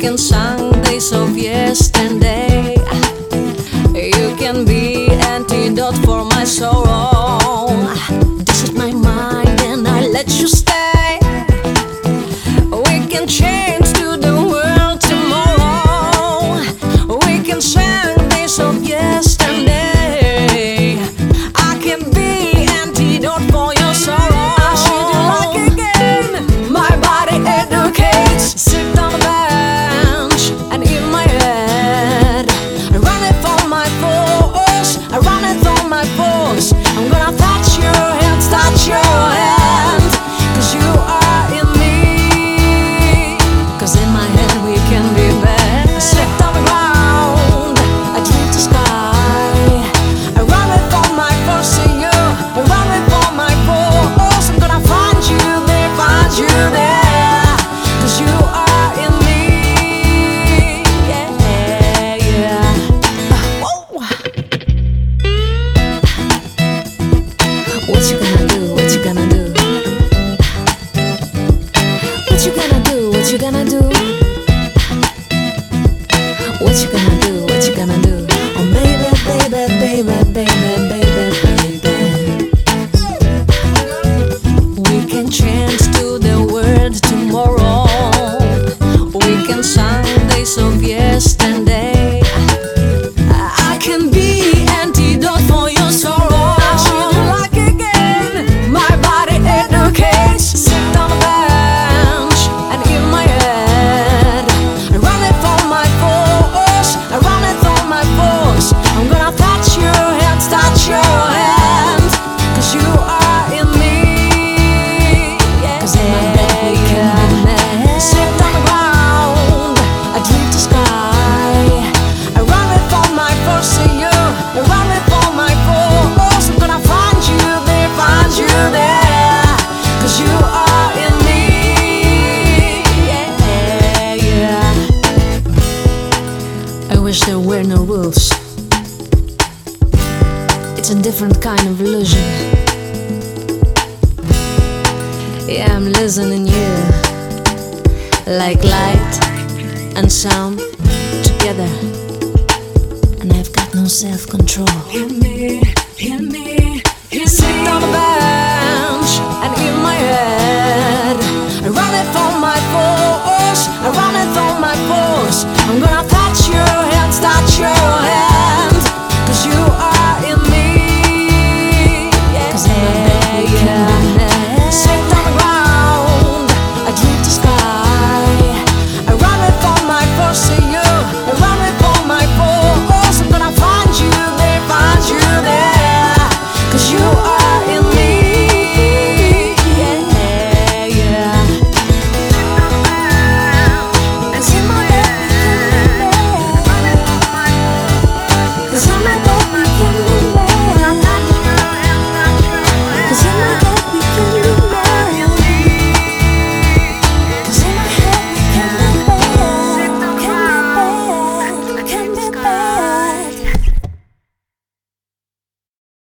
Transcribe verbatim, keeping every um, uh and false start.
can sing days of yesterday. You can be antidote for my sorrow. This is my mind and I let you stay. We can change to the world tomorrow. We can sing days of yesterday. I can be antidote for your sorrow. I should you like again. My body educates. Sit on the bench and in my head. I run it for my force. I run it for my force. I'm gonna touch your hands, touch your hands. Cause you are in me. Cause in my head we can be bad. I sit on the ground, I dream the sky. I run it for my force in you. I run it for my force. I'm gonna find you there, find you there. Cause you are in me. Yeah, yeah. Whoa. What you gonna do? What you gonna do? What you gonna do? What you gonna do? What you gonna do? What you gonna do? Oh baby, baby, baby, baby, baby, baby. We can change to the world tomorrow. We can sing days of yesterday. I can be antidote for your sorrow. I should you like again. My body educates. Sit on the bench and in my head. I run it for my force. I run it for my force. I'm gonna touch your hands, touch your hands. Cause you are in me. Cause in my bed we can be mad. Sit on the ground, I dream the sky. I run it for my force in you. I run it for my force. I'm gonna find you there, find you there. Cause you are in me. Yeah, yeah. I wish there were no rules. It's a different kind of illusion. Yeah, I'm listening you. Like light and sound together. And I've got no self-control. Hear me, hear me, hear me. Sit on the bench and in my head.